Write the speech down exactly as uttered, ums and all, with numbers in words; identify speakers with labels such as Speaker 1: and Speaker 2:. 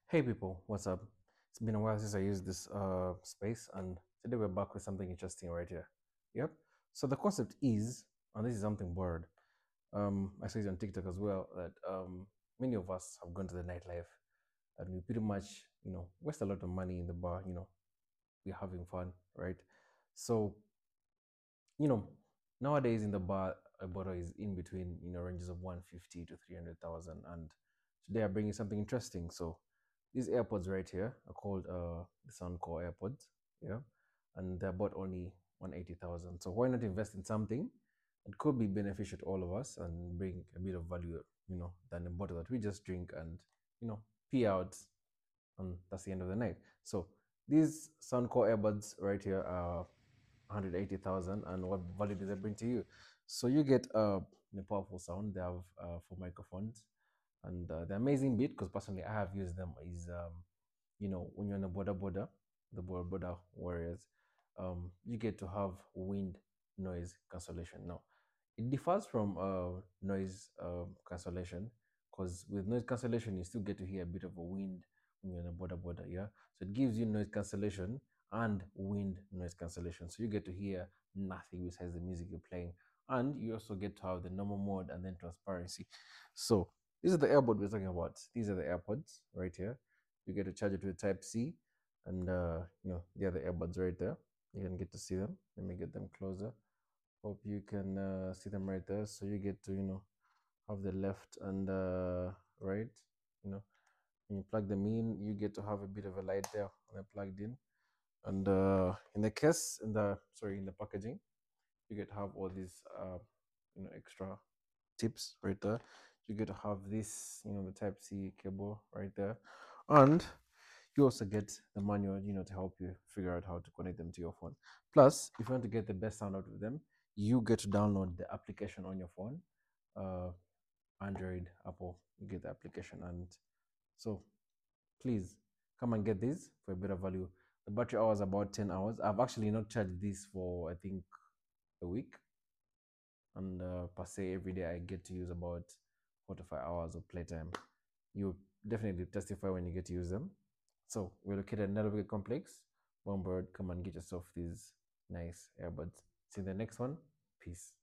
Speaker 1: Hey people, what's up? It's been a while since I used this uh, space, and today we're back with something interesting right here. Yep. So the concept is, and this is something borrowed. Um, I saw it on TikTok as well that um, many of us have gone to the nightlife, and we pretty much, you know, waste a lot of money in the bar. You know, we're having fun, right? So you know, nowadays in the bar, a bottle is in between, you know, ranges of one fifty to three hundred thousand. And today I'm bringing something interesting. So these AirPods right here are called uh, the Soundcore AirPods, yeah, and they're about only one eighty thousand. So why not invest in something that could be beneficial to all of us and bring a bit of value, you know, than a bottle that we just drink and, you know, pee out, and that's the end of the night. So these Soundcore earbuds right here are one hundred eighty thousand, and what value do they bring to you? So you get uh, a powerful sound. They have uh, four microphones, and uh, the amazing bit, because personally I have used them, is um, you know, when you're on a border border, the border border warriors, um, you get to have wind noise cancellation. Now, it differs from uh, noise um, cancellation, because with noise cancellation you still get to hear a bit of a wind when you're on a border border, yeah. So it gives you noise cancellation and wind noise cancellation, so you get to hear nothing besides the music you're playing, and you also get to have the normal mode and then transparency. So these are the AirPods we're talking about. These are the AirPods right here. You get to charge it with Type C, and uh, you know, the other earbuds right there. You can get to see them. Let me get them closer. Hope you can uh, see them right there. So you get to, you know, have the left and uh, right. You know, when you plug them in, you get to have a bit of a light there when they're plugged in. And uh, in the case, in the sorry, in the packaging, you get to have all these, uh, you know, extra tips right there. You get to have this, you know, the Type C cable right there, and you also get the manual, you know, to help you figure out how to connect them to your phone. Plus, if you want to get the best sound out of them, you get to download the application on your phone, uh, Android, Apple. You get the application, and so please come and get these for a better value. The battery hours about ten hours. I've actually not charged this for I think a week, and uh, per se every day I get to use about four to five hours of playtime. You definitely testify when you get to use them. So we're located in Nelvik Complex. One bird, come and get yourself these nice earbuds. See you in the next one. Peace.